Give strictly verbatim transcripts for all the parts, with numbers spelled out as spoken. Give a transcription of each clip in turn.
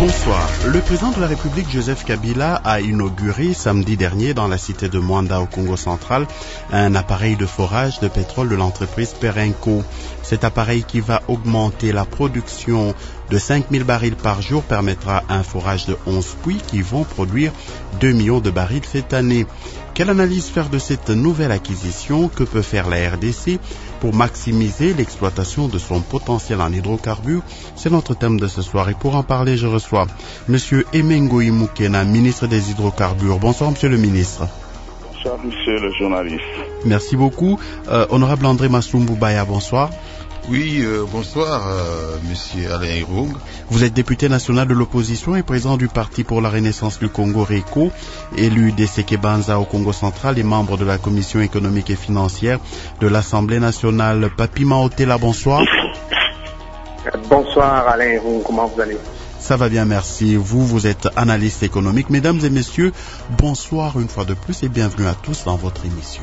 Bonsoir. Le président de la République, Joseph Kabila, a inauguré samedi dernier dans la cité de Mwanda au Congo central un appareil de forage de pétrole de l'entreprise Perenco. Cet appareil qui va augmenter la production de cinq mille barils par jour permettra un forage de onze puits qui vont produire deux millions de barils cette année. Quelle analyse faire de cette nouvelle acquisition? Que peut faire la R D C pour maximiser l'exploitation de son potentiel en hydrocarbures? C'est notre thème de ce soir et pour en parler, je reçois Monsieur Emengo Imukena, ministre des Hydrocarbures. Bonsoir, Monsieur le ministre. Bonsoir, Monsieur le journaliste. Merci beaucoup. Euh, honorable André Masumbu-Baya, bonsoir. Oui, euh, bonsoir, euh, Monsieur Alain Irung. Vous êtes député national de l'opposition et président du Parti pour la Renaissance du Congo, RECO, élu des Sekebanza au Congo central et membre de la Commission économique et financière de l'Assemblée nationale. Papi Maotela, bonsoir. Bonsoir Alain Irung, comment vous allez? Ça va bien, merci. Vous, vous êtes analyste économique. Mesdames et messieurs, bonsoir une fois de plus et bienvenue à tous dans votre émission.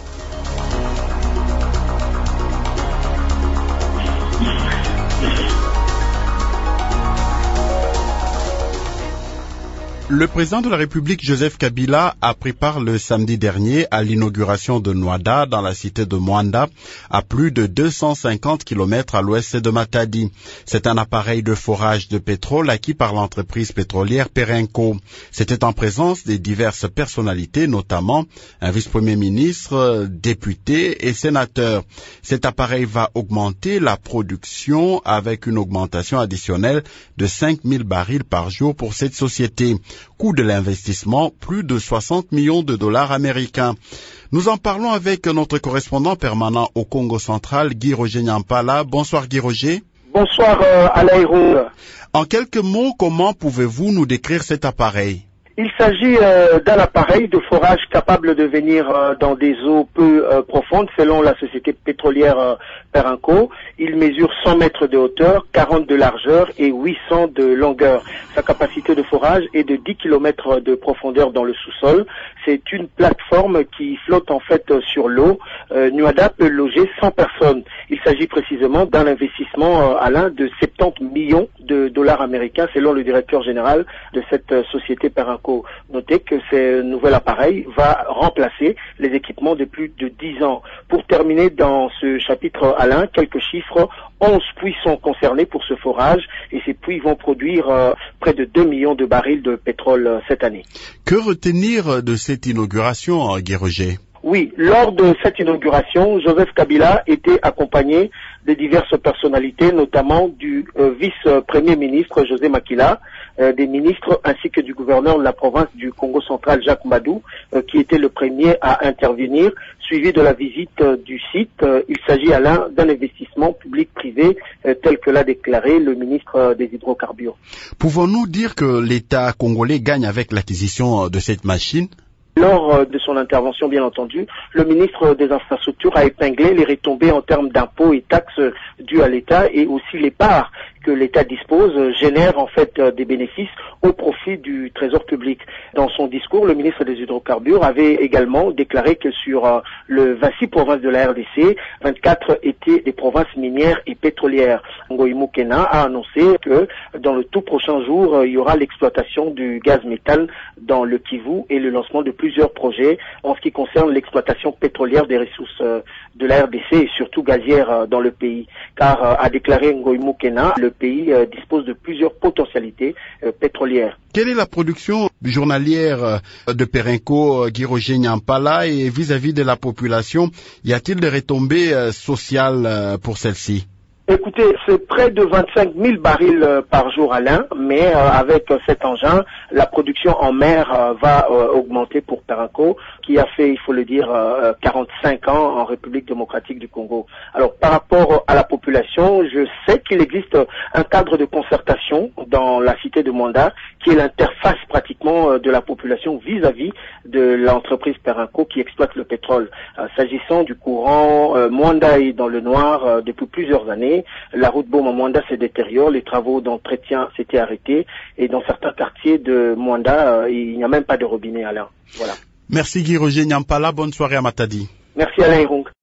Le président de la République, Joseph Kabila, a pris part le samedi dernier à l'inauguration de Nwada dans la cité de Mwanda, à plus de deux cent cinquante kilomètres à l'ouest de Matadi. C'est un appareil de forage de pétrole acquis par l'entreprise pétrolière Perenco. C'était en présence des diverses personnalités, notamment un vice-premier ministre, député et sénateur. Cet appareil va augmenter la production avec une augmentation additionnelle de cinq mille barils par jour pour cette société. Coût de l'investissement, plus de soixante millions de dollars américains. Nous en parlons avec notre correspondant permanent au Congo central, Guy Roger Nyampala. Bonsoir Guy Roger. Bonsoir euh, Alain Irung. En quelques mots, comment pouvez-vous nous décrire cet appareil? Il s'agit euh, d'un appareil de forage capable de venir euh, dans des eaux peu euh, profondes selon la société pétrolière euh, Perenco. Il mesure cent mètres de hauteur, quarante de largeur et huit cents de longueur. Sa capacité de forage est de dix kilomètres de profondeur dans le sous-sol. C'est une plateforme qui flotte en fait euh, sur l'eau. Euh, Nwada peut loger cent personnes. Il s'agit précisément d'un investissement euh, Alain de soixante-dix millions de dollars américains selon le directeur général de cette euh, société Perenco. Notez que ce nouvel appareil va remplacer les équipements de plus de dix ans. Pour terminer dans ce chapitre, Alain, quelques chiffres. onze puits sont concernés pour ce forage et ces puits vont produire euh, près de deux millions de barils de pétrole euh, cette année. Que retenir de cette inauguration, Guy Roger? Oui, lors de cette inauguration, Joseph Kabila était accompagné de diverses personnalités, notamment du euh, vice-premier ministre José Makila, euh, des ministres ainsi que du gouverneur de la province du Congo central Jacques Madou, euh, qui était le premier à intervenir, suivi de la visite euh, du site. Euh, il s'agit Alain d'un investissement public-privé euh, tel que l'a déclaré le ministre euh, des Hydrocarbures. Pouvons-nous dire que l'État congolais gagne avec l'acquisition de cette machine? Lors de son intervention, bien entendu, le ministre des Infrastructures a épinglé les retombées en termes d'impôts et taxes dues à l'État et aussi les parts que l'État dispose génèrent en fait des bénéfices au profit du trésor public. Dans son discours, le ministre des Hydrocarbures avait également déclaré que sur le vingt-six provinces de la R D C, vingt-quatre étaient des provinces minières et pétrolières. Ngo Imukena a annoncé que dans le tout prochain jour, il y aura l'exploitation du gaz méthane dans le Kivu et le lancement de plusieurs projets en ce qui concerne l'exploitation pétrolière des ressources de la R D C et surtout gazières dans le pays. Car, a déclaré Ngo Imukena, le pays euh, dispose de plusieurs potentialités euh, pétrolières. Quelle est la production journalière euh, de Perenco, euh, Guy Roger Nyampala, et vis-à-vis de la population, y a-t-il des retombées euh, sociales euh, pour celle-ci? Écoutez, c'est près de vingt-cinq mille barils euh, par jour, Alain, mais euh, avec euh, cet engin, la production en mer euh, va euh, augmenter pour Perenco, qui a fait, il faut le dire, euh, quarante-cinq ans en République démocratique du Congo. Alors, par rapport à la population, je sais qu'il existe un cadre de concertation dans la cité de Mwanda, qui est l'interface pratiquement euh, de la population vis-à-vis de l'entreprise Perenco qui exploite le pétrole. Euh, s'agissant du courant, euh, Mwanda est dans le noir euh, depuis plusieurs années. La route Boma-Mwanda se détériore, les travaux d'entretien s'étaient arrêtés et dans certains quartiers de Mwanda, euh, il n'y a même pas de robinet, Alain. Voilà. Merci Guy Roger Nyampala, bonne soirée à Matadi. Merci Alain Irung.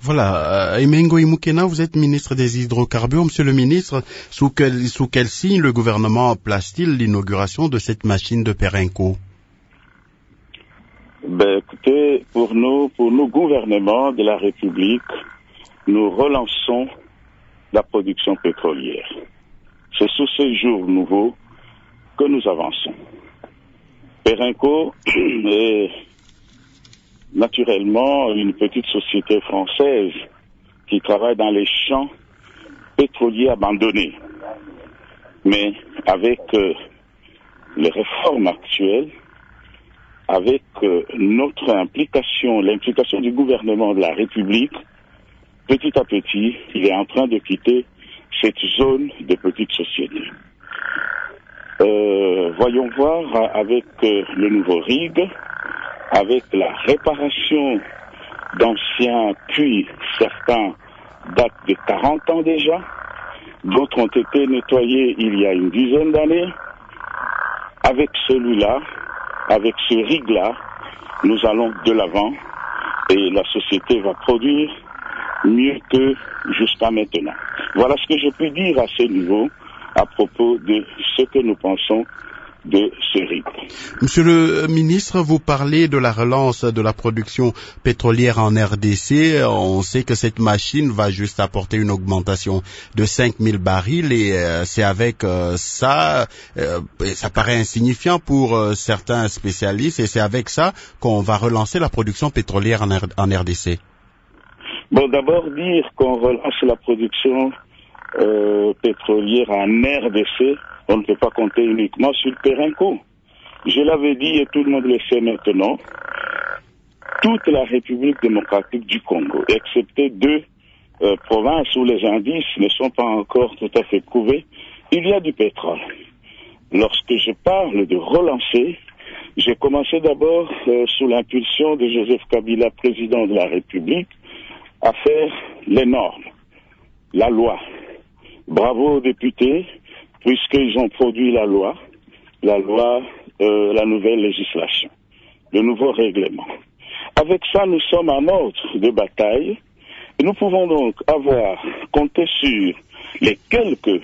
Voilà, Emengo Imukena, vous êtes ministre des Hydrocarbures. Monsieur le ministre, sous quel, sous quel signe le gouvernement place-t-il l'inauguration de cette machine de Perenco? Ben, écoutez, pour nous, pour nous, gouvernement de la République, nous relançons la production pétrolière. C'est sous ce jour nouveau que nous avançons. Perenco est naturellement une petite société française qui travaille dans les champs pétroliers abandonnés. Mais avec euh, les réformes actuelles, avec euh, notre implication, l'implication du gouvernement de la République, petit à petit, il est en train de quitter cette zone de petites sociétés. Euh, voyons voir avec euh, le nouveau R I G, avec la réparation d'anciens puits, certains datent de quarante ans déjà, d'autres ont été nettoyés il y a une dizaine d'années. Avec celui-là, avec ce R I G-là, nous allons de l'avant et la société va produire mieux que jusqu'à maintenant. Voilà ce que je peux dire à ce niveau à propos de ce que nous pensons de ce R I G. Monsieur le ministre, vous parlez de la relance de la production pétrolière en R D C. On sait que cette machine va juste apporter une augmentation de cinq mille barils et euh, c'est avec euh, ça, euh, ça paraît insignifiant pour euh, certains spécialistes et c'est avec ça qu'on va relancer la production pétrolière en, R- en R D C. Bon, d'abord dire qu'on relance la production euh, pétrolière en R D C, on ne peut pas compter uniquement sur le Perenco. Je l'avais dit et tout le monde le sait maintenant, toute la République démocratique du Congo, excepté deux euh, provinces où les indices ne sont pas encore tout à fait prouvés, il y a du pétrole. Lorsque je parle de relancer, j'ai commencé d'abord euh, sous l'impulsion de Joseph Kabila, président de la République, à faire les normes, la loi. Bravo aux députés, puisqu'ils ont produit la loi, la loi, euh, la nouvelle législation, le nouveau règlement. Avec ça, nous sommes en ordre de bataille et nous pouvons donc avoir compté sur les quelques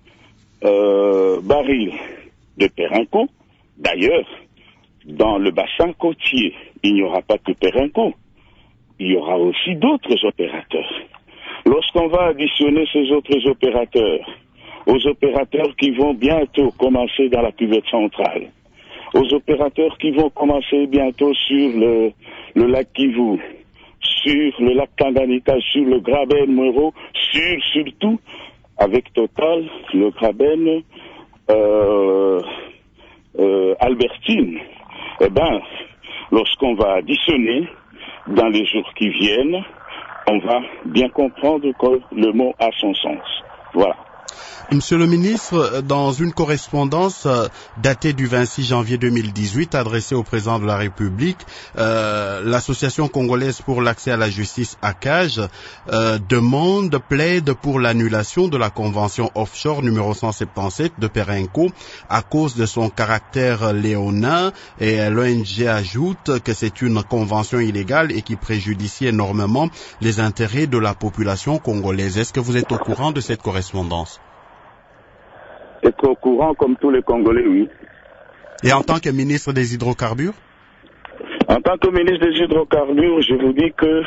euh, barils de Perenco. D'ailleurs, dans le bassin côtier, il n'y aura pas que Perenco, il y aura aussi d'autres opérateurs. Lorsqu'on va additionner ces autres opérateurs aux opérateurs qui vont bientôt commencer dans la cuvette centrale, aux opérateurs qui vont commencer bientôt sur le, le lac Kivu, sur le lac Tanganyika, sur le Graben Moro, sur surtout avec Total, le Graben euh, euh, Albertine. Eh bien, lorsqu'on va additionner dans les jours qui viennent, on va bien comprendre que le mot a son sens. Voilà. Monsieur le ministre, dans une correspondance datée du vingt-six janvier deux mille dix-huit adressée au président de la République, euh, l'association congolaise pour l'accès à la justice A C A J euh, demande, plaide pour l'annulation de la convention offshore numéro cent soixante-dix-sept de Perenco à cause de son caractère léonin et l'O N G ajoute que c'est une convention illégale et qui préjudicie énormément les intérêts de la population congolaise. Est-ce que vous êtes au courant de cette correspondance? Être au courant comme tous les Congolais, oui. Et en tant que ministre des Hydrocarbures? En tant que ministre des Hydrocarbures, je vous dis que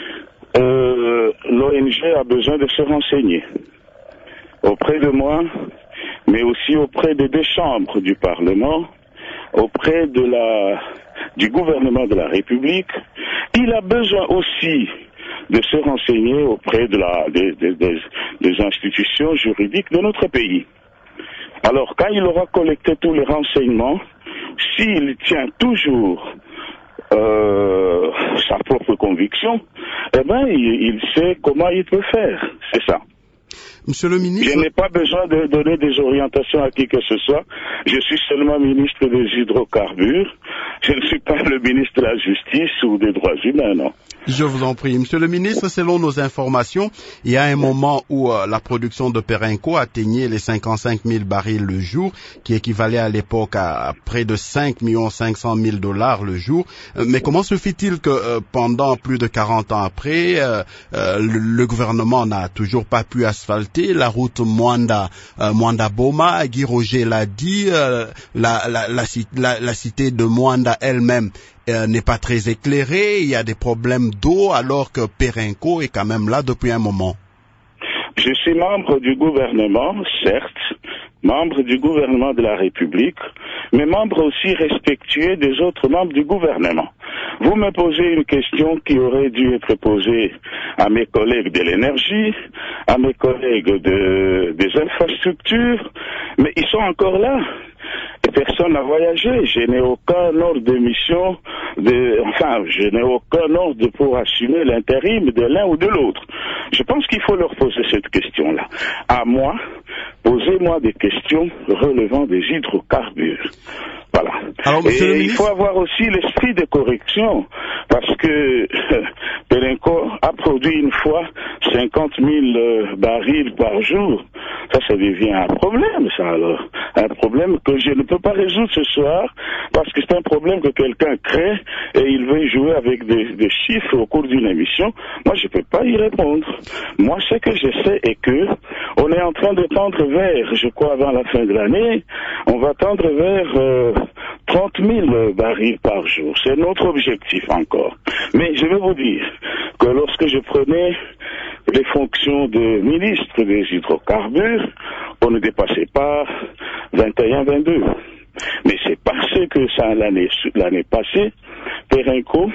euh, l'O N G a besoin de se renseigner auprès de moi, mais aussi auprès des deux chambres du Parlement, auprès de la, du gouvernement de la République. Il a besoin aussi de se renseigner auprès de la, des, des, des, des institutions juridiques de notre pays. Alors, quand il aura collecté tous les renseignements, s'il tient toujours euh, sa propre conviction, eh ben, il, il sait comment il peut faire. C'est ça. Monsieur le ministre, je n'ai pas besoin de donner des orientations à qui que ce soit. Je suis seulement ministre des Hydrocarbures. Je ne suis pas le ministre de la Justice ou des Droits humains, non. Je vous en prie. Monsieur le ministre, selon nos informations, il y a un moment où euh, la production de Perenco atteignait les cinquante-cinq mille barils le jour, qui équivalait à l'époque à, à près de cinq millions cinq cent mille dollars le jour. Euh, mais comment se fait-il que euh, pendant plus de quarante ans après, euh, euh, le, le gouvernement n'a toujours pas pu asphalter la route Mwanda, euh, Mwanda-Boma? Guy Roger l'a dit, euh, la, la, la, la, la cité de Mwanda elle-même Euh, n'est pas très éclairé, il y a des problèmes d'eau alors que Perenco est quand même là depuis un moment. Je suis membre du gouvernement, certes, membre du gouvernement de la République, mais membre aussi respectueux des autres membres du gouvernement. Vous me posez une question qui aurait dû être posée à mes collègues de l'énergie, à mes collègues de, des infrastructures, mais ils sont encore là. Personne n'a voyagé, je n'ai aucun ordre de mission, de, enfin, je n'ai aucun ordre pour assumer l'intérim de l'un ou de l'autre. Je pense qu'il faut leur poser cette question-là. À moi, posez-moi des questions relevant des hydrocarbures. Voilà. Alors, et il ministre... faut avoir aussi l'esprit de correction, parce que Perenco a produit une fois cinquante mille euh, barils par jour. Ça, ça devient un problème, ça, alors. Un problème que je ne peux pas résoudre ce soir, parce que c'est un problème que quelqu'un crée et il veut jouer avec des, des chiffres au cours d'une émission. Moi, je ne peux pas y répondre. Moi, ce que je sais est que on est en train de tendre vers, je crois, avant la fin de l'année, on va tendre vers euh, trente mille barils par jour. C'est notre objectif encore. Mais je vais vous dire que lorsque je prenais les fonctions de ministre des hydrocarbures, on ne dépassait pas vingt et un vingt-deux. Mais c'est parce que ça, l'année, l'année passée, Perenco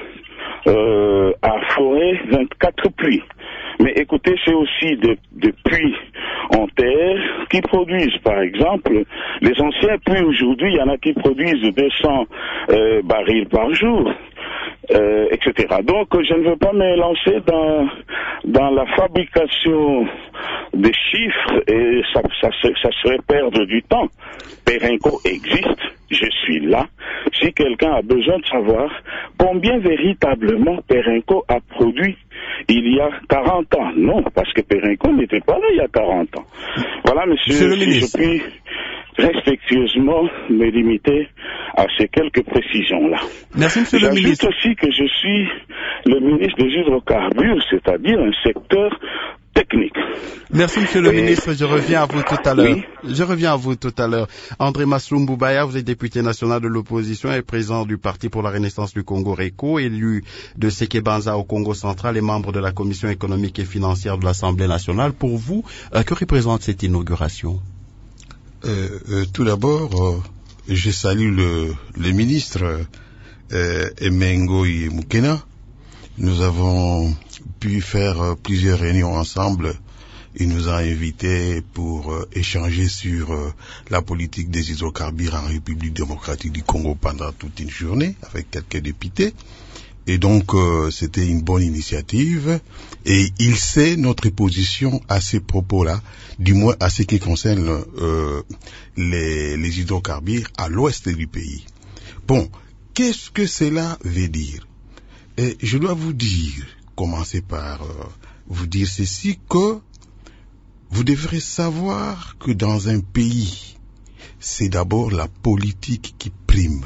euh, a foré vingt-quatre puits. Mais écoutez, c'est aussi des de puits en terre qui produisent, par exemple, les anciens puits aujourd'hui, il y en a qui produisent deux cents euh, barils par jour. Euh, et cetera. Donc, je ne veux pas me lancer dans dans la fabrication des chiffres et ça, ça, ça serait perdre du temps. Perenco existe, je suis là. Si quelqu'un a besoin de savoir combien véritablement Perenco a produit il y a quarante ans, non, parce que Perenco n'était pas là il y a quarante ans. Voilà, monsieur, monsieur le si ministre. Je puis respectueusement me limiter à ces quelques précisions-là. Merci, monsieur le ministre. J'ajoute aussi que je suis le ministre des hydrocarbures, c'est-à-dire un secteur technique. Merci, monsieur le Et... ministre. Je reviens à vous tout à l'heure. Oui. Je reviens à vous tout à l'heure. André Masloum Boubaya, vous êtes député national de l'opposition et président du Parti pour la Renaissance du Congo RECO, élu de Sekebanza au Congo central et membre de la Commission économique et financière de l'Assemblée nationale. Pour vous, euh, que représente cette inauguration? Euh, euh, tout d'abord, euh, je salue le, le ministre euh, Emengo Mukena. Nous avons pu faire euh, plusieurs réunions ensemble. Il nous a invités pour euh, échanger sur euh, la politique des hydrocarbures en République démocratique du Congo pendant toute une journée avec quelques députés. Et donc, euh, c'était une bonne initiative. Et il sait notre position à ces propos-là, du moins à ce qui concerne euh, les, les hydrocarbures à l'ouest du pays. Bon, qu'est-ce que cela veut dire? Et je dois vous dire, commencer par euh, vous dire ceci, que vous devrez savoir que dans un pays, c'est d'abord la politique qui prime.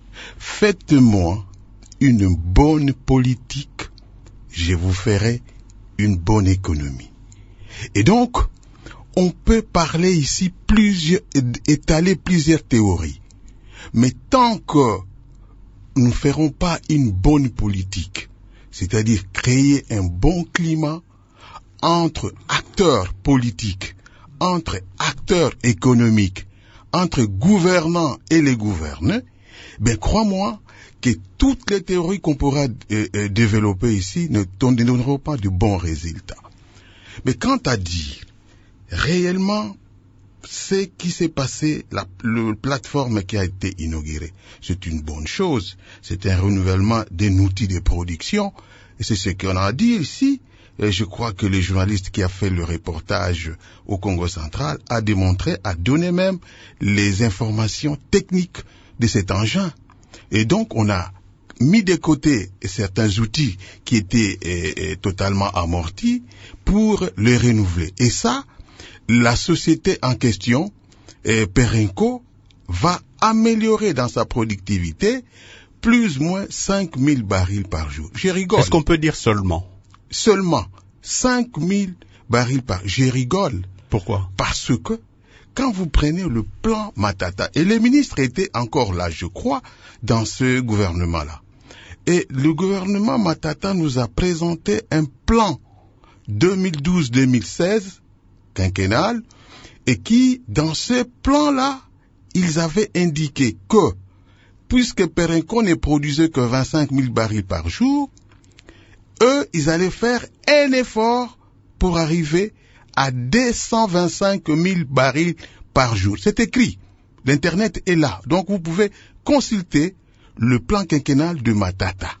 Faites-moi une bonne politique, je vous ferai une bonne économie. Et donc, on peut parler ici plusieurs, étaler plusieurs théories. Mais tant que nous ne ferons pas une bonne politique, c'est-à-dire créer un bon climat entre acteurs politiques, entre acteurs économiques, entre gouvernants et les gouvernés, ben crois-moi que toutes les théories qu'on pourra euh, euh, développer ici ne donneront pas de bons résultats. Mais quant à dire réellement ce qui s'est passé, la, la plateforme qui a été inaugurée, c'est une bonne chose. C'est un renouvellement d'un outil de production. Et c'est ce qu'on a dit ici. Et je crois que le journaliste qui a fait le reportage au Congo central a démontré, a donné même les informations techniques de cet engin. Et donc, on a mis de côté certains outils qui étaient eh, totalement amortis pour les renouveler. Et ça, la société en question, eh, Perenco, va améliorer dans sa productivité plus ou moins cinq mille barils par jour. Je rigole. Est-ce qu'on peut dire seulement? Seulement cinq mille barils par jour. Je rigole. Pourquoi? Parce que quand vous prenez le plan Matata, et les ministres étaient encore là, je crois, dans ce gouvernement-là. Et le gouvernement Matata nous a présenté un plan deux mille douze deux mille seize, quinquennal, et qui, dans ce plan-là, ils avaient indiqué que, puisque Perenco ne produisait que vingt-cinq mille barils par jour, eux, ils allaient faire un effort pour arriver à deux cent vingt-cinq mille barils par jour. C'est écrit. L'Internet est là. Donc, vous pouvez consulter le plan quinquennal de Matata.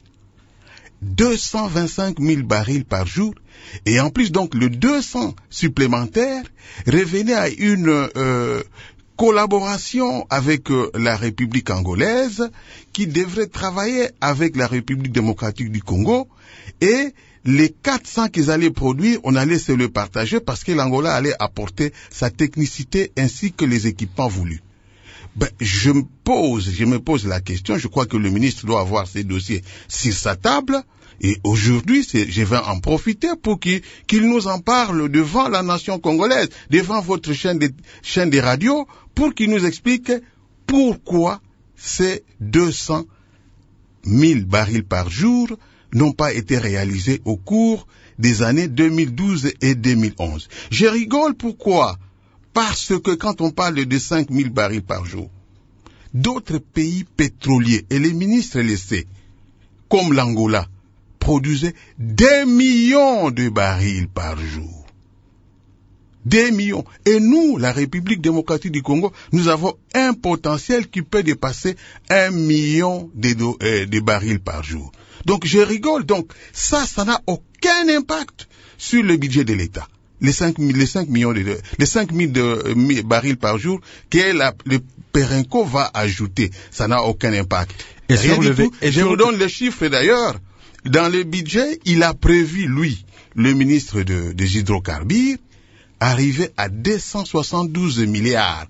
deux cent vingt-cinq mille barils par jour. Et en plus, donc, le deux cents supplémentaire revenait à une euh, collaboration avec euh, la République angolaise qui devrait travailler avec la République démocratique du Congo, et les quatre cents qu'ils allaient produire, on allait se le partager parce que l'Angola allait apporter sa technicité ainsi que les équipements voulus. Ben, je me pose, je me pose la question, je crois que le ministre doit avoir ces dossiers sur sa table, et aujourd'hui, c'est, je vais en profiter pour qu'il, qu'il nous en parle devant la nation congolaise, devant votre chaîne de, chaîne de radio, pour qu'il nous explique pourquoi ces deux cent mille barils par jour n'ont pas été réalisés au cours des années deux mille douze et deux mille onze. Je rigole pourquoi? Parce que quand on parle de cinq mille barils par jour, d'autres pays pétroliers, et les ministres le savent, comme l'Angola, produisaient des millions de barils par jour. Des millions. Et nous, la République démocratique du Congo, nous avons un potentiel qui peut dépasser un million de, do, euh, de barils par jour. Donc je rigole. Donc ça, ça n'a aucun impact sur le budget de l'État. Les cinq, les cinq millions de, les cinq mille de, euh, barils par jour que la, le Perenco va ajouter, ça n'a aucun impact. Et Rien du tout. Et je vous donne les chiffres d'ailleurs. Dans le budget, il a prévu, lui, le ministre de, des hydrocarbures, arriver à deux cent soixante-douze milliards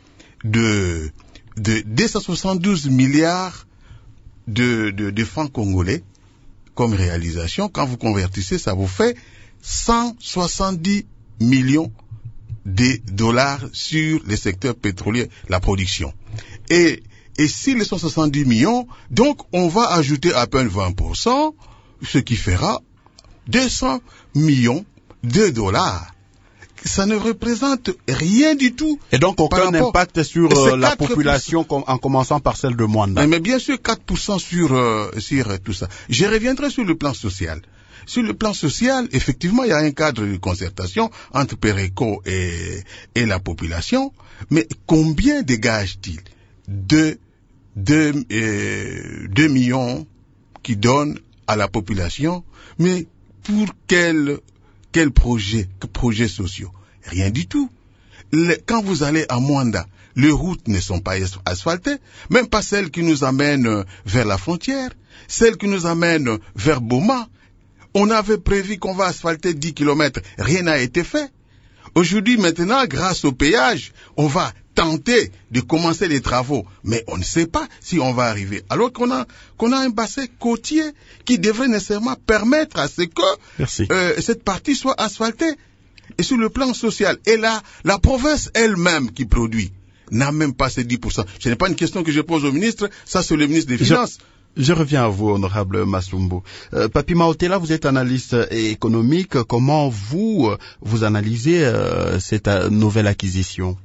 de, de deux cent soixante-douze milliards de, de, de francs congolais comme réalisation. Quand vous convertissez, ça vous fait cent soixante-dix millions de dollars sur le secteur pétrolier, la production. Et, et si les cent soixante-dix millions, donc on va ajouter à peine vingt pour cent, ce qui fera deux cents millions de dollars. Ça ne représente rien du tout. Et donc aucun rapport... impact sur euh, la population com- en commençant par celle de Mwanda. Mais, mais bien sûr quatre pour cent sur, euh, sur euh, tout ça. Je reviendrai sur le plan social. Sur le plan social, effectivement, il y a un cadre de concertation entre Perenco et, et la population. Mais combien dégage-t-il? Deux, deux, euh, deux millions qui donnent à la population, mais pour quel, quel projet, que projets sociaux? Rien du tout. Le, quand vous allez à Mwanda, les routes ne sont pas asphaltées, même pas celles qui nous amènent vers la frontière, celles qui nous amènent vers Boma. On avait prévu qu'on va asphalter dix kilomètres, rien n'a été fait. Aujourd'hui, maintenant, grâce au péage, on va tenter de commencer les travaux, mais on ne sait pas si on va arriver. Alors qu'on a qu'on a un bassin côtier qui devrait nécessairement permettre à ce que euh, cette partie soit asphaltée. Et sur le plan social, et là, la province elle-même qui produit n'a même pas ces dix pour cent. Ce n'est pas une question que je pose au ministre, ça c'est le ministre des Finances. Je, je reviens à vous, honorable Masumbu. Euh, Papi Maotela, vous êtes analyste économique. Comment vous, vous analysez euh, cette euh, nouvelle acquisition?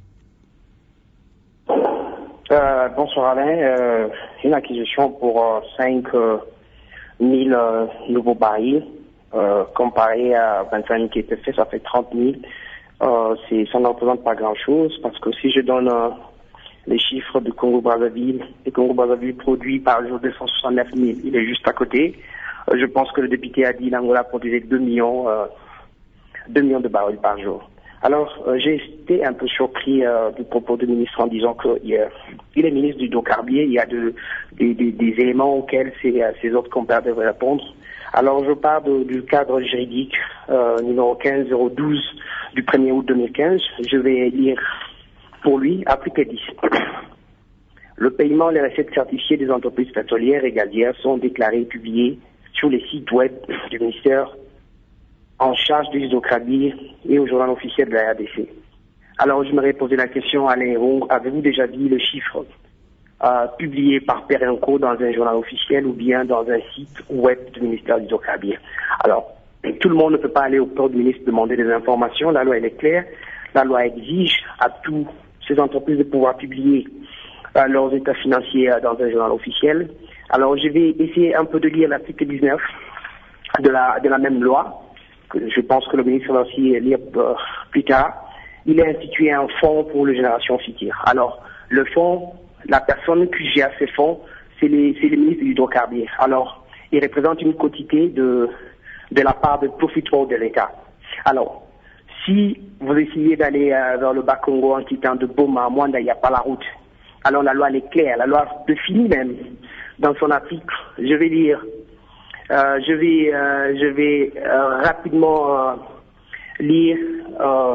Euh, bonsoir Alain. Euh, une acquisition pour euh, cinq mille euh, nouveaux barils, euh, comparé à vingt-cinq mille qui étaient faits, ça fait trente mille. Euh, c'est, ça ne représente pas grand-chose parce que si je donne euh, les chiffres du Congo-Brazzaville, le Congo-Brazzaville produit par jour deux cent soixante-neuf mille, il est juste à côté. Euh, je pense que le député a dit l'Angola produisait deux millions, euh, deux millions de barils par jour. Alors, euh, j'ai été un peu surpris euh, du propos du ministre en disant qu'il est ministre du hydrocarbure, il y a de, de, de, des éléments auxquels ces, ces autres compères devraient répondre. Alors, je pars de, du cadre juridique euh, numéro quinze zéro douze du premier août deux mille quinze. Je vais lire pour lui, article dix. Le paiement des recettes certifiées des entreprises pétrolières et gazières sont déclarés et publiés sur les sites web du ministère en charge des hydrocarbures et au journal officiel de la R D C. Alors, je me posé la question, Alain Héron, avez-vous déjà vu le chiffre euh, publié par Perenco dans un journal officiel ou bien dans un site web du ministère des hydrocarbures? Alors, tout le monde ne peut pas aller au port du ministre demander des informations. La loi, elle est claire. La loi exige à toutes ces entreprises de pouvoir publier euh, leurs états financiers euh, dans un journal officiel. Alors, je vais essayer un peu de lire l'article dix-neuf de la, de la même loi. Je pense que le ministre va aussi lire euh, plus tard. Il a institué un fonds pour les générations futures. Alors, le fonds, la personne qui gère ces fonds, c'est les, c'est les ministres de l'hydrocarbure. Alors, il représente une quantité de, de la part de profit de l'État. Alors, si vous essayez d'aller euh, vers le Bas-Congo en quittant de Boma à Mwanda, il n'y a pas la route. Alors, la loi elle est claire. La loi définit même dans son article. Je vais lire. Euh, je vais, euh, je vais euh, rapidement euh, lire, euh,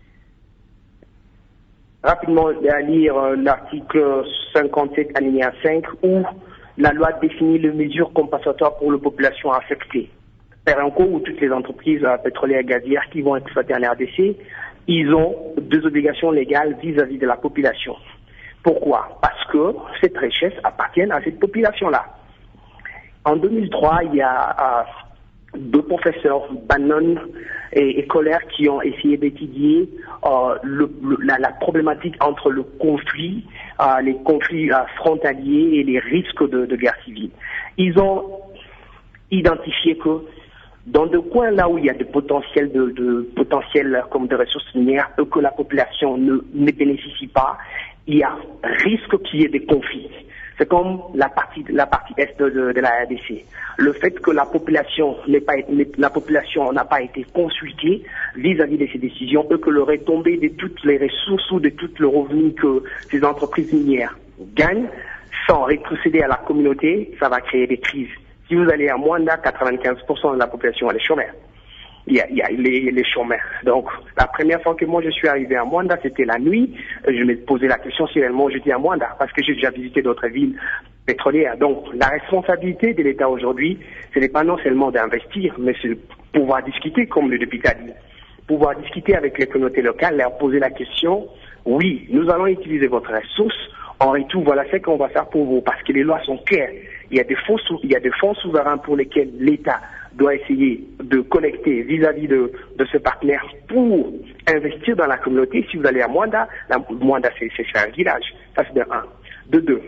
rapidement euh, lire euh, l'article cinquante-sept alinéa cinq où la loi définit les mesures compensatoires pour les populations affectées. Perenco ou toutes les entreprises euh, pétrolières et gazières qui vont exploiter en R D C, ils ont deux obligations légales vis-à-vis de la population. Pourquoi? Parce que cette richesse appartient à cette population-là. En deux mille trois, il y a euh, deux professeurs, Bannon et, et Kohler, qui ont essayé d'étudier euh, le, le, la, la problématique entre le conflit, euh, les conflits euh, frontaliers et les risques de, de guerre civile. Ils ont identifié que dans des coins là où il y a des potentiels de, de potentiels comme des ressources minières, eux que la population ne, ne bénéficie pas, il y a risque qu'il y ait des conflits. C'est comme la partie, la partie est de, de, de la R D C. Le fait que la population n'est pas, la population n'a pas été consultée vis-à-vis de ces décisions, eux que le retombée de toutes les ressources ou de tout le revenu que ces entreprises minières gagnent, sans rétrocéder à la communauté, ça va créer des crises. Si vous allez à Mwanda, quatre-vingt-quinze pour cent de la population est chômeur. Il y a, il y a les, les chômeurs. Donc, la première fois que moi je suis arrivé à Mwanda, c'était la nuit. Je me posais la question si réellement j'étais à Mwanda, parce que j'ai déjà visité d'autres villes pétrolières. Donc, la responsabilité de l'État aujourd'hui, ce n'est pas non seulement d'investir, mais c'est de pouvoir discuter, comme le député a dit. Pouvoir discuter avec les communautés locales, leur poser la question, oui, nous allons utiliser votre ressource, en retour, voilà ce qu'on va faire pour vous, parce que les lois sont claires. Il y a des fonds, il y a des fonds souverains pour lesquels l'État doit essayer de collecter vis-à-vis de, de ce partenaire pour investir dans la communauté. Si vous allez à Mwanda, la, Mwanda c'est, c'est un village, ça c'est de un. De deux,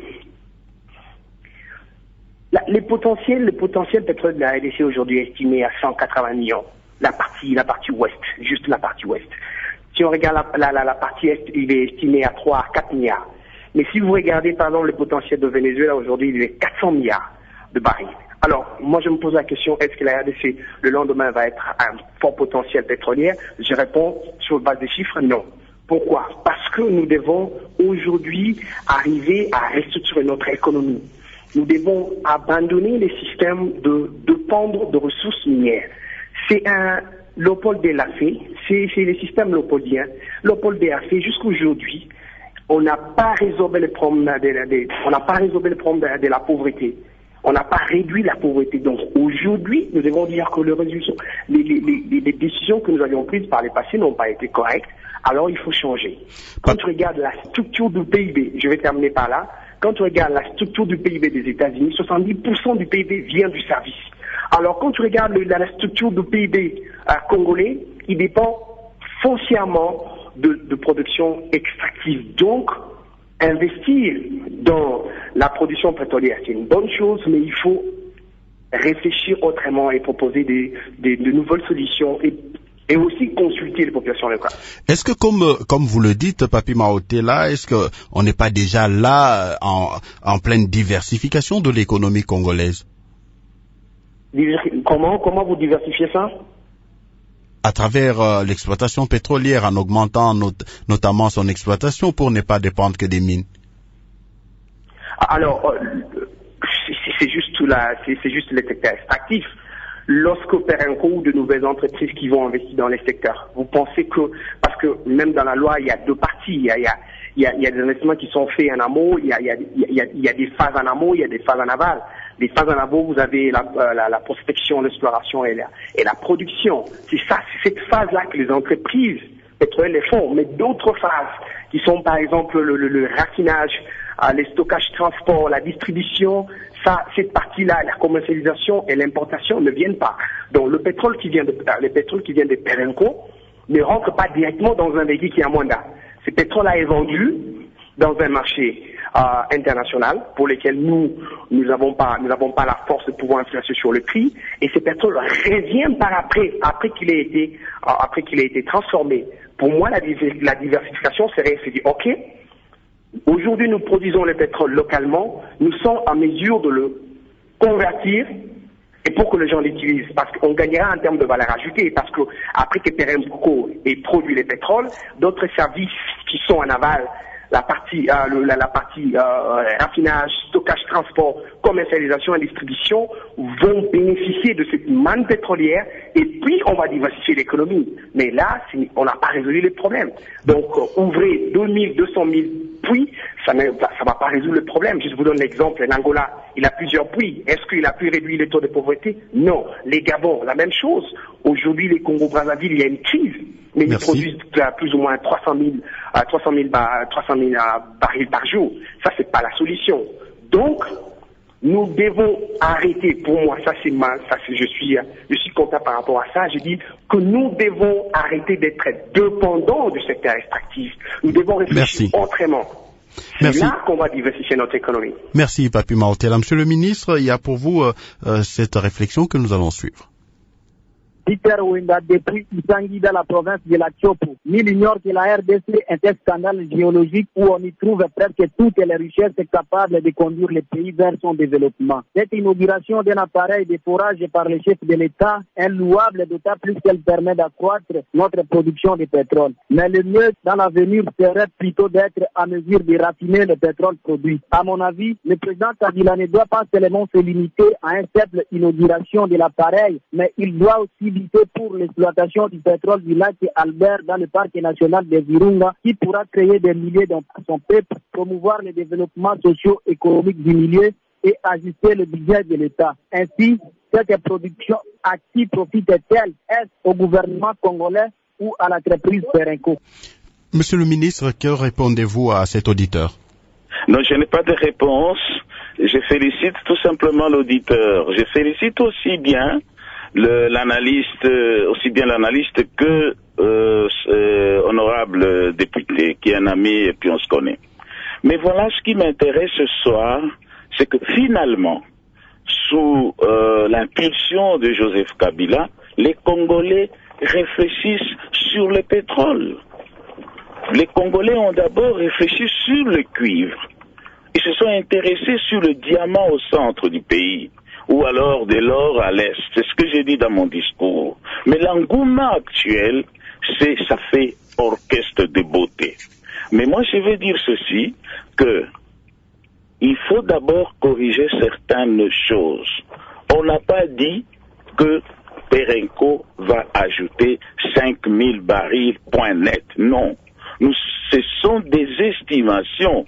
la, les potentiels, le potentiel pétrole de la R D C aujourd'hui est estimé à cent quatre-vingts millions. La partie, la partie ouest, juste la partie ouest. Si on regarde la, la, la, la partie est, il est estimé à trois à quatre milliards. Mais si vous regardez, par exemple, le potentiel de Venezuela aujourd'hui, il est quatre cents milliards de barils. Alors, moi, je me pose la question, est-ce que la R D C, le lendemain, va être un fort potentiel pétrolier? Je réponds, sur base des chiffres, non. Pourquoi? Parce que nous devons aujourd'hui arriver à restructurer notre économie. Nous devons abandonner les systèmes de dépendre de ressources minières. C'est un... Léopold l'a fait, c'est, c'est les systèmes léopoldiens. Léopold a fait jusqu'aujourd'hui. On n'a pas résolu le problème de, de, de, on n'a pas résolu le problème de, de la pauvreté. On n'a pas réduit la pauvreté. Donc aujourd'hui, nous devons dire que le résultat, les, les, les, les décisions que nous avions prises par les passés n'ont pas été correctes. Alors il faut changer. Quand tu regardes la structure du P I B, je vais terminer par là. Quand tu regardes la structure du P I B des États-Unis, soixante-dix pour cent du P I B vient du service. Alors quand tu regardes le, la structure du P I B euh, congolais, il dépend foncièrement De, de production extractive. Donc, investir dans la production pétrolière, c'est une bonne chose, mais il faut réfléchir autrement et proposer des, des, de nouvelles solutions et, et aussi consulter les populations locales. Est-ce que, comme, comme vous le dites, Papi Maoté, là, est-ce qu'on n'est pas déjà là en, en pleine diversification de l'économie congolaise? Comment, comment vous diversifiez ça? à travers euh, l'exploitation pétrolière, en augmentant not notamment son exploitation pour ne pas dépendre que des mines? Alors, euh, c'est juste tout là, c'est juste les secteurs extractifs. Lorsque Perenco ou de nouvelles entreprises qui vont investir dans les secteurs, vous pensez que, parce que même dans la loi, il y a deux parties, il y a, il y a, il y a, il y a des investissements qui sont faits en amont, il y a, il y a, il y a, il y a des phases en amont, il y a des phases en aval. Les phases en amont, vous avez la, la, la prospection, l'exploration et la, et la production. C'est ça, c'est cette phase-là que les entreprises pétrolières les font. Mais d'autres phases, qui sont par exemple le, le, le raffinage, euh, les stockages, transport, la distribution, ça, cette partie-là, la commercialisation et l'importation ne viennent pas. Donc le pétrole qui vient de, le pétrole qui vient de Perenco ne rentre pas directement dans un véhicule qui est à Mwanda. Ce pétrole-là est vendu dans un marché euh, international pour lequel nous, nous n'avons pas, nous n'avons pas la force de pouvoir influencer sur le prix. Et ce pétrole revient par après, après qu'il ait été, euh, après qu'il ait été transformé. Pour moi, la, la diversification serait de dire, ok, aujourd'hui nous produisons le pétrole localement, nous sommes en mesure de le convertir et pour que les gens l'utilisent, parce qu'on gagnera en termes de valeur ajoutée, parce que après que Perenco ait produit le pétrole, d'autres services qui sont en aval, la partie, euh, le, la, la partie euh, raffinage, stockage, transport, commercialisation et distribution vont bénéficier de cette manne pétrolière et puis on va diversifier l'économie. Mais là, on n'a pas résolu les problèmes. Donc euh, ouvrez deux mille, deux cent mille puits, ça ne ça va pas résoudre le problème. Je vous donne l'exemple, l'Angola, il a plusieurs puits. Est-ce qu'il a pu réduire le taux de pauvreté? Non. Les Gabon, la même chose. Aujourd'hui, les Congo-Brazzaville, il y a une crise. Mais Merci. Ils produisent plus ou moins trois cent mille, euh, trois cent mille, ba trois cent mille euh, barils par jour. Ça, c'est pas la solution. Donc, nous devons arrêter. Pour moi, ça c'est mal. Ça, je suis, je suis content par rapport à ça. Je dis que nous devons arrêter d'être dépendants du secteur extractif. Nous devons réfléchir Merci. autrement. C'est là qu'on va diversifier notre économie. Merci, Papi Maotela. Monsieur le ministre, il y a pour vous euh, euh, cette réflexion que nous allons suivre. Peter Wenda depuis Isangi dans la province de la Tchopo. Nul ignore que la R D C est un scandale géologique où on y trouve presque toutes les richesses capables de conduire le pays vers son développement. Cette inauguration d'un appareil de forage par le chef de l'État est louable d'autant plus qu'elle permet d'accroître notre production de pétrole. Mais le mieux dans l'avenir serait plutôt d'être à mesure de raffiner le pétrole produit. À mon avis, le président Kabila ne doit pas seulement se limiter à une simple inauguration de l'appareil, mais il doit aussi pour l'exploitation du pétrole du lac Albert dans le parc national de Virunga qui pourra créer des milliers d'emplois à son peuple, promouvoir le développement socio-économique du milieu et ajuster le budget de l'État. Ainsi, cette production à qui profite-t-elle? Est-ce au gouvernement congolais ou à l'entreprise Perenco? Monsieur le ministre, que répondez-vous à cet auditeur? Non, je n'ai pas de réponse. Je félicite tout simplement l'auditeur. Je félicite aussi bien l'analyste, aussi bien l'analyste que euh, euh, honorable député, qui est un ami et puis on se connaît. Mais voilà ce qui m'intéresse ce soir, c'est que finalement, sous euh, l'impulsion de Joseph Kabila, les Congolais réfléchissent sur le pétrole. Les Congolais ont d'abord réfléchi sur le cuivre. Ils se sont intéressés sur le diamant au centre du pays, ou alors de l'or à l'est. C'est ce que j'ai dit dans mon discours. Mais l'engouement actuel, c'est, ça fait orchestre de beauté. Mais moi, je vais dire ceci, que il faut d'abord corriger certaines choses. On n'a pas dit que Perenco va ajouter cinq mille barils, point net. Non. Nous, ce sont des estimations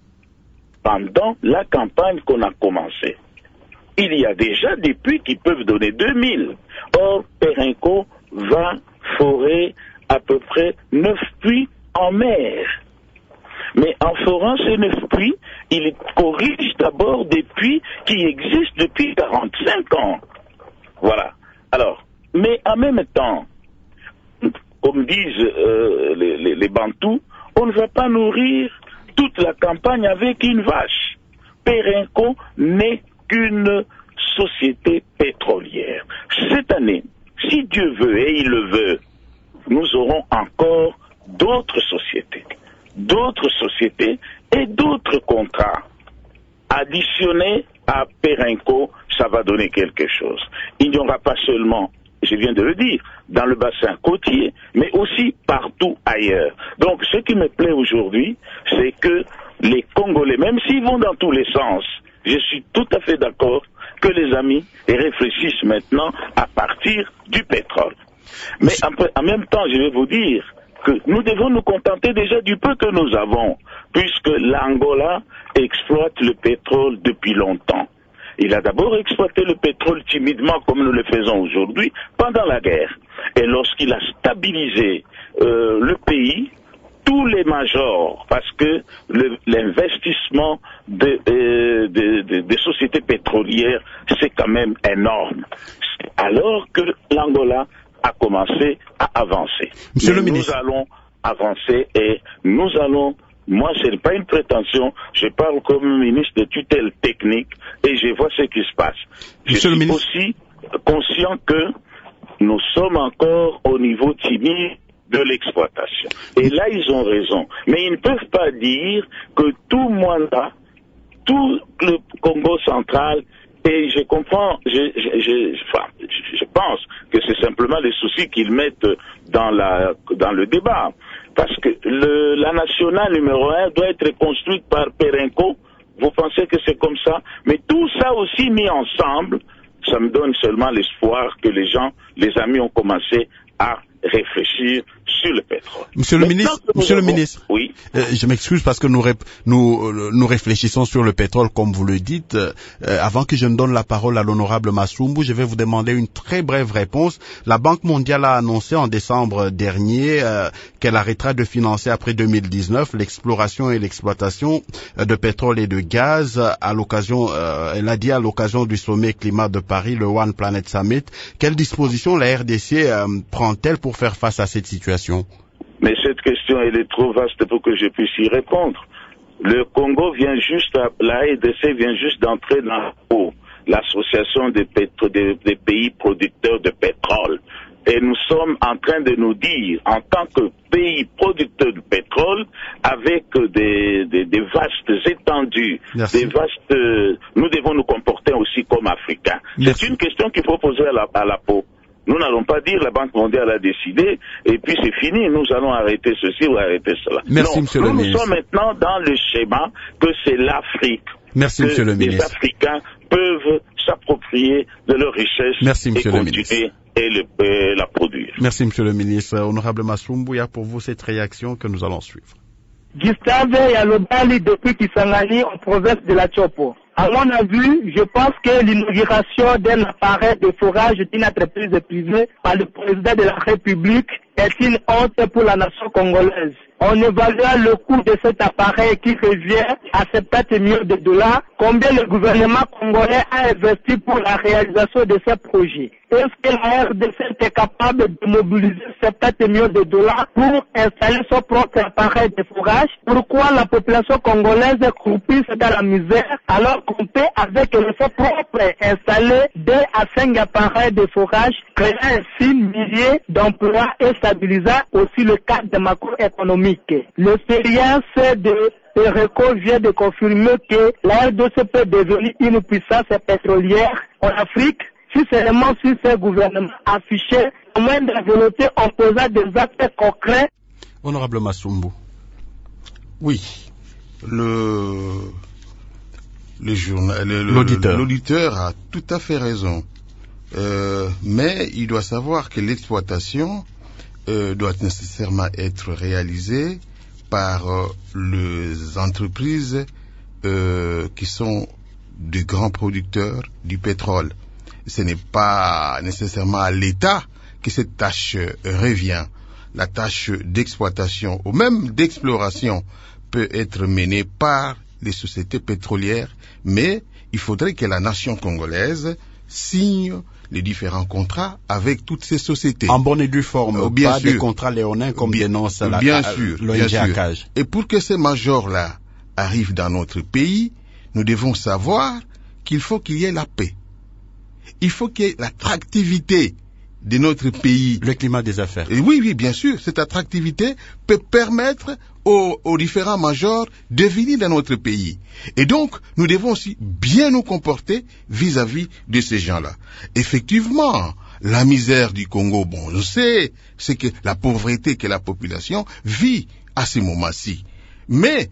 pendant la campagne qu'on a commencée. Il y a déjà des puits qui peuvent donner deux mille. Or, Perenco va forer à peu près neuf puits en mer. Mais en forant ces neuf puits, il corrige d'abord des puits qui existent depuis quarante-cinq ans. Voilà. Alors, mais en même temps, comme disent euh, les, les, les Bantous, on ne va pas nourrir toute la campagne avec une vache. Perenco n'est qu'une société pétrolière. Cette année, si Dieu veut et il le veut, nous aurons encore d'autres sociétés, d'autres sociétés et d'autres contrats. Additionnés à Perenco, ça va donner quelque chose. Il n'y aura pas seulement je viens de le dire, dans le bassin côtier, mais aussi partout ailleurs. Donc, ce qui me plaît aujourd'hui, c'est que les Congolais, même s'ils vont dans tous les sens, je suis tout à fait d'accord que les amis réfléchissent maintenant à partir du pétrole. Mais en même temps, je vais vous dire que nous devons nous contenter déjà du peu que nous avons, puisque l'Angola exploite le pétrole depuis longtemps. Il a d'abord exploité le pétrole timidement, comme nous le faisons aujourd'hui, pendant la guerre. Et lorsqu'il a stabilisé euh, le pays, tous les majors, parce que le, l'investissement de, euh, de, de, des sociétés pétrolières, c'est quand même énorme. Alors que l'Angola a commencé à avancer. Monsieur le nous ministre. allons avancer et nous allons, moi ce n'est pas une prétention, je parle comme ministre de tutelle technique et je vois ce qui se passe. Monsieur je le suis ministre. aussi conscient que nous sommes encore au niveau timide de l'exploitation. Et là, ils ont raison. Mais ils ne peuvent pas dire que tout Mwanda, tout le Congo central, et je comprends, je, je, je, enfin, je pense que c'est simplement les soucis qu'ils mettent dans, la, dans le débat. Parce que le, la nationale numéro un doit être construite par Perenco. Vous pensez que c'est comme ça? Mais tout ça aussi mis ensemble, ça me donne seulement l'espoir que les gens, les amis ont commencé à réfléchir sur le pétrole. Monsieur le ministre, monsieur le ministre, oui. Euh, je m'excuse parce que nous, ré, nous, euh, nous réfléchissons sur le pétrole comme vous le dites. Euh, avant que je ne donne la parole à l'honorable Massumbu, je vais vous demander une très brève réponse. La Banque mondiale a annoncé en décembre dernier euh, qu'elle arrêtera de financer après deux mille dix-neuf l'exploration et l'exploitation de pétrole et de gaz à l'occasion, euh, elle a dit à l'occasion du sommet climat de Paris, le One Planet Summit. Quelles dispositions la R D C euh, prend-elle pour faire face à cette situation? Mais cette question, elle est trop vaste pour que je puisse y répondre. Le Congo vient juste, à, la R D C vient juste d'entrer dans oh, l'association des, pétro, des, des pays producteurs de pétrole. Et nous sommes en train de nous dire, en tant que pays producteur de pétrole, avec des, des, des vastes étendues, Merci. des vastes, euh, nous devons nous comporter aussi comme Africains. Merci. C'est une question qu'il faut poser à la, à la peau. Nous n'allons pas dire la Banque mondiale a décidé et puis c'est fini, nous allons arrêter ceci ou arrêter cela. Merci, non, monsieur nous, le nous ministre. sommes maintenant dans le schéma que c'est l'Afrique. Merci, que monsieur le les ministre. Africains peuvent s'approprier de leur richesse Merci, monsieur et le continuer et, le, et la produire. Merci, monsieur le ministre. Honorable Massumbu, il y a pour vous cette réaction que nous allons suivre. Gustave Yalobali depuis Kisangani en province de la Tchopo. À mon avis, je pense que l'inauguration d'un appareil de forage d'une entreprise privée par le président de la République est une honte pour la nation congolaise. On évalue le coût de cet appareil qui revient à soixante-dix millions de dollars. Combien le gouvernement congolais a investi pour la réalisation de ce projet? Est-ce que la R D C est capable de mobiliser soixante-dix millions de dollars pour installer son propre appareil de forage? Pourquoi la population congolaise croupisse dans la misère alors qu'on peut avec le fait propre installer deux à cinq appareils de forage, créant ainsi milliers d'emplois et stabilisant aussi le cadre de macroéconomique? L'expérience de Perenco vient de confirmer que la R D C peut devenir une puissance pétrolière en Afrique si seulement si ce gouvernement affichait la moindre volonté en posant des actes concrets. Honorable Massumbu. Oui, le, le journal, le, l'auditeur. l'auditeur a tout à fait raison. Euh, mais il doit savoir que l'exploitation euh, doit nécessairement être réalisée par euh, les entreprises euh, qui sont de grands producteurs du pétrole. Ce n'est pas nécessairement à l'État que cette tâche revient. La tâche d'exploitation ou même d'exploration peut être menée par les sociétés pétrolières, mais il faudrait que la nation congolaise signe les différents contrats avec toutes ces sociétés. En bonne et due forme, euh, bien pas sûr. des contrats léonins comme bien, dénonce la, bien la, sûr, l'O bien N G sûr. Akaj. Et pour que ces majors-là arrivent dans notre pays, nous devons savoir qu'il faut qu'il y ait la paix. Il faut qu'il y ait l'attractivité de notre pays. Le climat des affaires. Et oui, oui, bien sûr, cette attractivité peut permettre aux, aux différents majors de venir dans notre pays. Et donc, nous devons aussi bien nous comporter vis-à-vis de ces gens-là. Effectivement, la misère du Congo, bon, on sait, c'est que la pauvreté que la population vit à ce moment-ci. Mais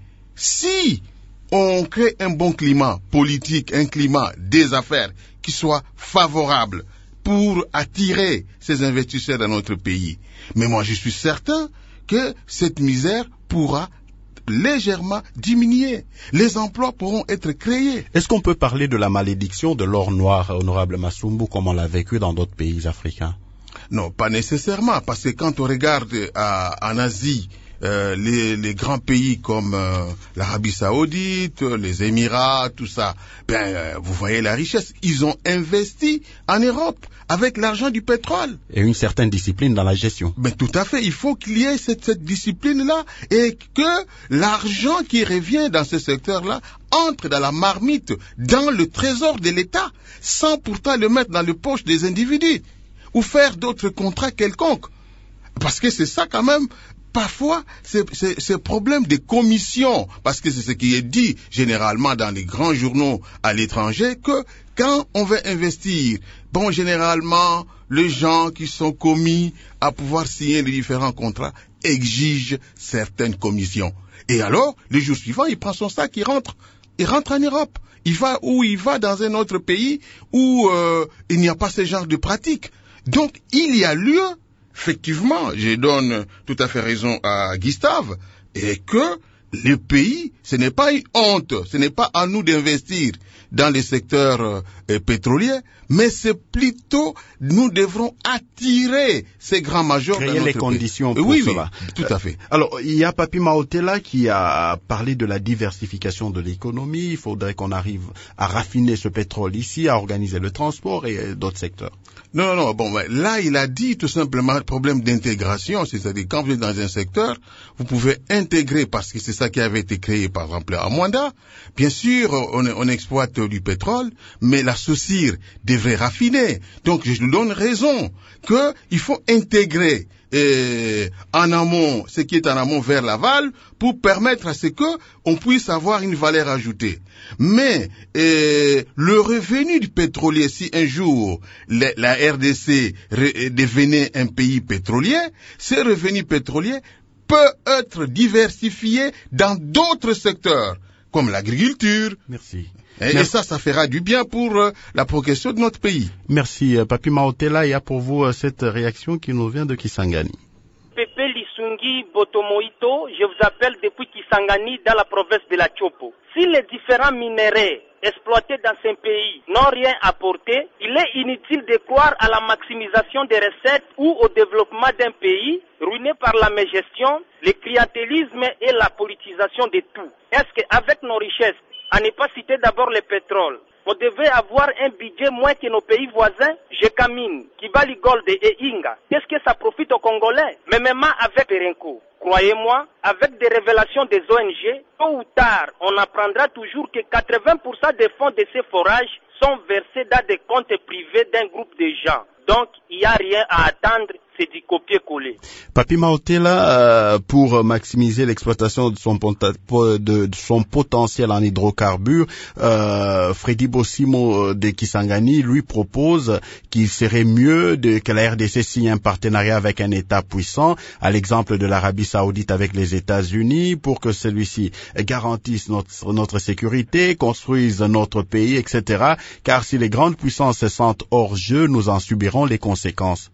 si on crée un bon climat politique, un climat des affaires qui soit favorable pour attirer ces investisseurs dans notre pays, mais moi je suis certain que cette misère pourra légèrement diminuer. Les emplois pourront être créés. Est-ce qu'on peut parler de la malédiction de l'or noir, honorable Massumbu, comme on l'a vécu dans d'autres pays africains? Non, pas nécessairement, parce que quand on regarde à, en Asie, euh, les, les grands pays comme euh, l'Arabie Saoudite, les Émirats, tout ça, ben, euh, vous voyez la richesse. Ils ont investi en Europe avec l'argent du pétrole. Et une certaine discipline dans la gestion. Mais tout à fait, il faut qu'il y ait cette, cette discipline-là et que l'argent qui revient dans ce secteur-là entre dans la marmite, dans le trésor de l'État, sans pourtant le mettre dans les poches des individus ou faire d'autres contrats quelconques. Parce que c'est ça quand même. Parfois, c'est ce problème de commission, parce que c'est ce qui est dit généralement dans les grands journaux à l'étranger, que quand on veut investir, bon, généralement, les gens qui sont commis à pouvoir signer les différents contrats exigent certaines commissions. Et alors, le jour suivant, il prend son sac, il rentre, il rentre en Europe. Il va où il va dans un autre pays où euh, il n'y a pas ce genre de pratique. Donc, il y a lieu. Effectivement, je donne tout à fait raison à Gustave, et que le pays, ce n'est pas une honte, ce n'est pas à nous d'investir dans les secteurs euh, pétroliers, mais c'est plutôt, nous devrons attirer ces grands majors créer dans notre les conditions pays. pour oui, cela. Oui, tout à fait. Alors, il y a Papi Maotela qui a parlé de la diversification de l'économie. Il faudrait qu'on arrive à raffiner ce pétrole ici, à organiser le transport et d'autres secteurs. Non, non, non, bon, là, il a dit tout simplement le problème d'intégration, c'est-à-dire quand vous êtes dans un secteur, vous pouvez intégrer, parce que c'est ça qui avait été créé, par exemple, à Mwanda. Bien sûr, on, on exploite du pétrole, mais la SOCIR devrait raffiner. Donc, je lui donne raison qu'il faut intégrer euh, en amont, ce qui est en amont vers l'aval, pour permettre à ce que on puisse avoir une valeur ajoutée. Mais euh, le revenu du pétrolier, si un jour la, la R D C re, devenait un pays pétrolier, ce revenu pétrolier peut être diversifié dans d'autres secteurs, comme l'agriculture. Merci. Et, et ça, ça fera du bien pour euh, la progression de notre pays. Merci, euh, Papi Maotela. Il y a pour vous euh, cette réaction qui nous vient de Kisangani. Pepe Lisungi Botomoito, je vous appelle depuis Kisangani dans la province de la Chopo. Si les différents minéraux exploités dans ce pays n'ont rien apporté, il est inutile de croire à la maximisation des recettes ou au développement d'un pays ruiné par la mégestion, le clientélisme et la politisation de tout. Est-ce qu'avec nos richesses, à ne pas citer d'abord le pétrole, on devait avoir un budget moins que nos pays voisins, Jekamine, Kibali Gold et Inga. Qu'est-ce que ça profite aux Congolais? Mais même avec Perenco, croyez-moi, avec des révélations des O N G, tôt ou tard, on apprendra toujours que quatre-vingts pour cent des fonds de ces forages sont versés dans des comptes privés d'un groupe de gens. Donc, il n'y a rien à attendre, c'est du copier-coller. Papi Maotela, euh, pour maximiser l'exploitation de son, de, de son potentiel en hydrocarbures, euh, Freddy Bossimo de Kisangani lui propose qu'il serait mieux de, que la R D C signe un partenariat avec un État puissant, à l'exemple de l'Arabie Saoudite avec les États-Unis, pour que celui-ci garantisse notre, notre sécurité, construise notre pays, et cetera. Car si les grandes puissances se sentent hors jeu, nous en subirons les conséquences.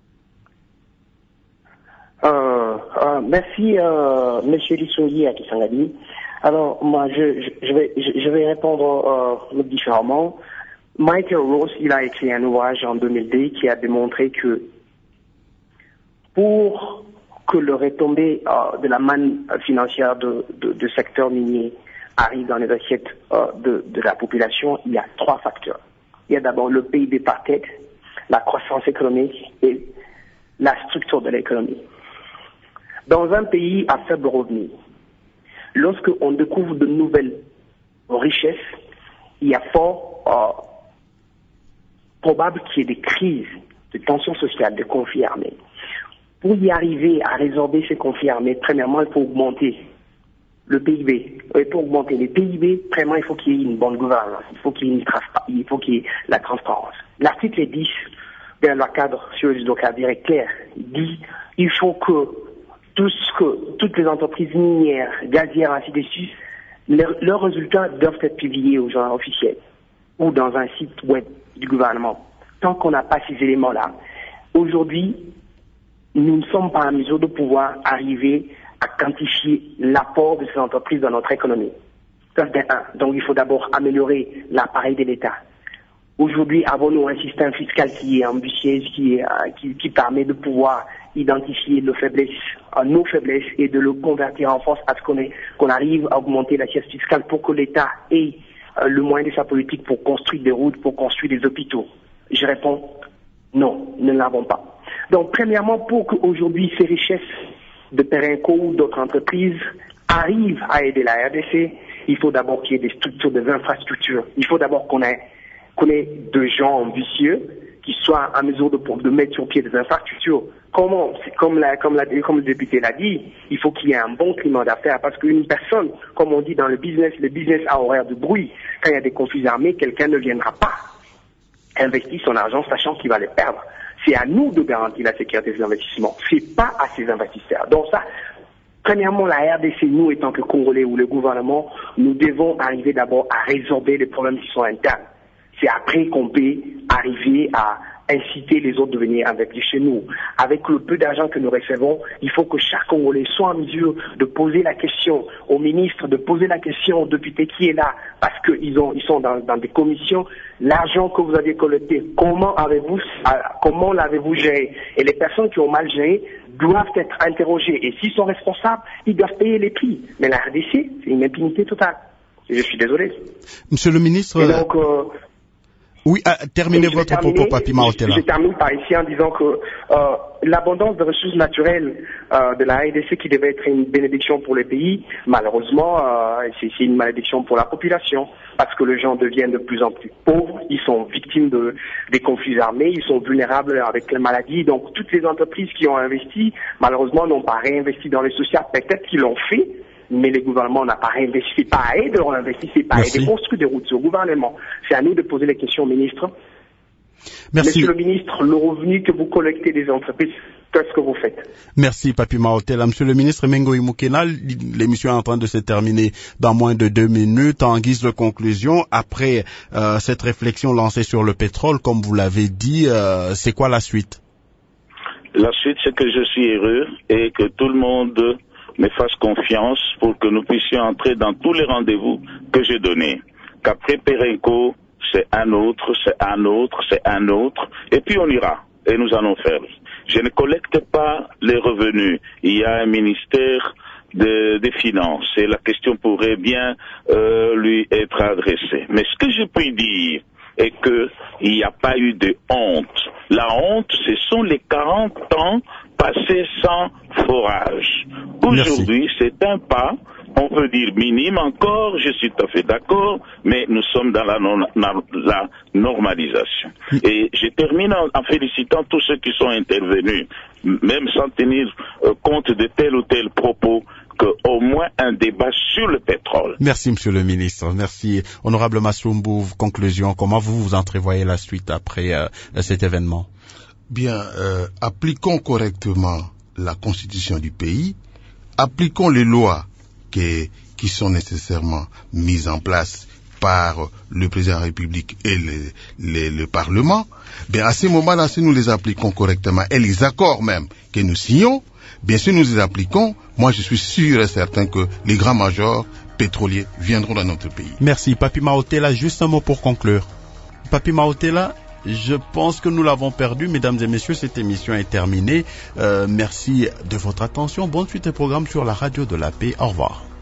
Euh, euh, merci, euh, Monsieur Lisungi à Kisangani. Alors, moi, je, je, je, vais, je, je vais répondre euh, différemment. Michael Rose, il a écrit un ouvrage en deux mille deux qui a démontré que pour que le retombée euh, de la manne financière de, de, de secteur minier arrive dans les assiettes euh, de, de la population, il y a trois facteurs. Il y a d'abord le P I B par tête, la croissance économique et la structure de l'économie. Dans un pays à faible revenu, lorsque on découvre de nouvelles richesses, il y a fort euh, probable qu'il y ait des crises, de tensions sociales, de conflits armés. Pour y arriver à résorber ces conflits armés, premièrement, il faut augmenter le P I B. Et pour augmenter le P I B, premièrement, il faut qu'il y ait une bonne gouvernance, il faut qu'il y ait, une il faut qu'il y ait la transparence. L'article dix bien, la cadre sur les hydrocarbures est clair. Il dit il faut que, tout ce que toutes les entreprises minières, gazières, ainsi de suite, leurs, leurs résultats doivent être publiés au journal officiel ou dans un site web du gouvernement. Tant qu'on n'a pas ces éléments-là, aujourd'hui, nous ne sommes pas en mesure de pouvoir arriver à quantifier l'apport de ces entreprises dans notre économie. Ça, c'est un. Donc, il faut d'abord améliorer l'appareil de l'État. Aujourd'hui, avons-nous un système fiscal qui est ambitieux, qui, est, euh, qui, qui permet de pouvoir identifier nos faiblesses, euh, nos faiblesses et de le convertir en force à ce qu'on, est, qu'on arrive à augmenter l'assiette fiscale pour que l'État ait euh, le moyen de sa politique pour construire des routes, pour construire des hôpitaux? Je réponds non, nous ne l'avons pas. Donc, premièrement, pour qu'aujourd'hui ces richesses de Perenco ou d'autres entreprises arrivent à aider la R D C, il faut d'abord qu'il y ait des structures, des infrastructures. Il faut d'abord qu'on ait, qu'on ait de gens ambitieux qui soient en mesure de, de mettre sur pied des infrastructures. Comment? C'est comme, la, comme, la, comme le député l'a dit, il faut qu'il y ait un bon climat d'affaires parce qu'une personne, comme on dit dans le business, le business a horaire de bruit. Quand il y a des conflits armés, quelqu'un ne viendra pas investir son argent sachant qu'il va les perdre. C'est à nous de garantir la sécurité des investissements. C'est pas à ces investisseurs. Donc ça, premièrement, la R D C, nous, étant que Congolais ou le gouvernement, nous devons arriver d'abord à résorber les problèmes qui sont internes. C'est après qu'on peut arriver à inciter les autres de venir investir chez nous. Avec le peu d'argent que nous recevons, il faut que chaque Congolais soit en mesure de poser la question au ministre, de poser la question au député qui est là, parce qu'ils ont, ils sont dans, dans des commissions. L'argent que vous avez collecté, comment avez-vous, comment l'avez-vous géré? Et les personnes qui ont mal géré doivent être interrogées. Et s'ils sont responsables, ils doivent payer les prix. Mais la R D C, c'est une impunité totale. Et je suis désolé. Monsieur le ministre. Et donc, euh, Oui, euh, terminez votre terminer, propos, Papi Maotela. Je termine par ici en disant que euh, l'abondance de ressources naturelles euh, de la R D C qui devait être une bénédiction pour le pays, malheureusement, euh, c'est, c'est une malédiction pour la population parce que les gens deviennent de plus en plus pauvres, ils sont victimes de, des conflits armés, ils sont vulnérables avec les maladies. Donc toutes les entreprises qui ont investi, malheureusement, n'ont pas réinvesti dans le social. Peut-être qu'ils l'ont fait, mais le gouvernement n'a pas réinvesti. C'est pas à eux de réinvestir, c'est pas à eux de construire des routes. C'est au gouvernement. C'est à nous de poser les questions au ministre. Merci. Monsieur le ministre, le revenu que vous collectez des entreprises, qu'est-ce que vous faites? Merci, Papi Maotela. Monsieur le ministre Mengoï Mukena, l'émission est en train de se terminer dans moins de deux minutes. En guise de conclusion, après euh, cette réflexion lancée sur le pétrole, comme vous l'avez dit, euh, c'est quoi la suite? La suite, c'est que je suis heureux et que tout le monde me fasse confiance pour que nous puissions entrer dans tous les rendez-vous que j'ai donnés. Qu'après Perenco, c'est un autre, c'est un autre, c'est un autre, et puis on ira, et nous allons faire. Je ne collecte pas les revenus. Il y a un ministère de, des Finances, et la question pourrait bien euh, lui être adressée. Mais ce que je puis dire est qu'il n'y a pas eu de honte. La honte, ce sont les quarante ans passés sans forage. Aujourd'hui, c'est un pas, on peut dire minime encore, je suis tout à fait d'accord, mais nous sommes dans la, non, la normalisation. Et je termine en, en félicitant tous ceux qui sont intervenus, même sans tenir euh, compte de tel ou tel propos, qu'au moins un débat sur le pétrole. Merci, Monsieur le ministre. Merci. Honorable Massoumbo, conclusion, comment vous vous entrevoyez la suite après euh, cet événement? Bien, euh, appliquons correctement la constitution du pays, appliquons les lois qui, qui sont nécessairement mises en place par le président de la République et le, le, le Parlement. Bien, à ce moment-là, si nous les appliquons correctement, et les accords même que nous signons, bien sûr, nous les appliquons. Moi, je suis sûr et certain que les grands majors pétroliers viendront dans notre pays. Merci. Papi Maotela, juste un mot pour conclure. Papi Maotela, je pense que nous l'avons perdu. Mesdames et messieurs, cette émission est terminée. Euh, merci de votre attention. Bonne suite des programmes sur la radio de la paix. Au revoir.